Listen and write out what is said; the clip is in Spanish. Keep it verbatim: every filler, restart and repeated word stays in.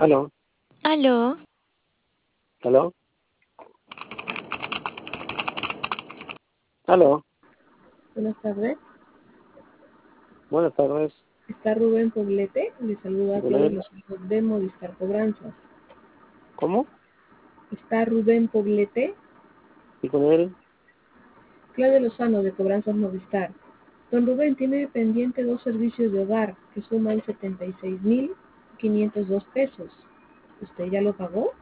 Aló, Aló, aló, aló. Buenas tardes. Buenas tardes. Está Rubén Poblete. Le saluda a ¿Con Claudia él? Lozano de Movistar Cobranzas. ¿Cómo? Está Rubén Poblete. ¿Y con él? Claudia Lozano de Cobranzas Movistar. Don Rubén tiene pendiente dos servicios de hogar que suman setenta y seis mil quinientos dos pesos. ¿Usted ya lo pagó?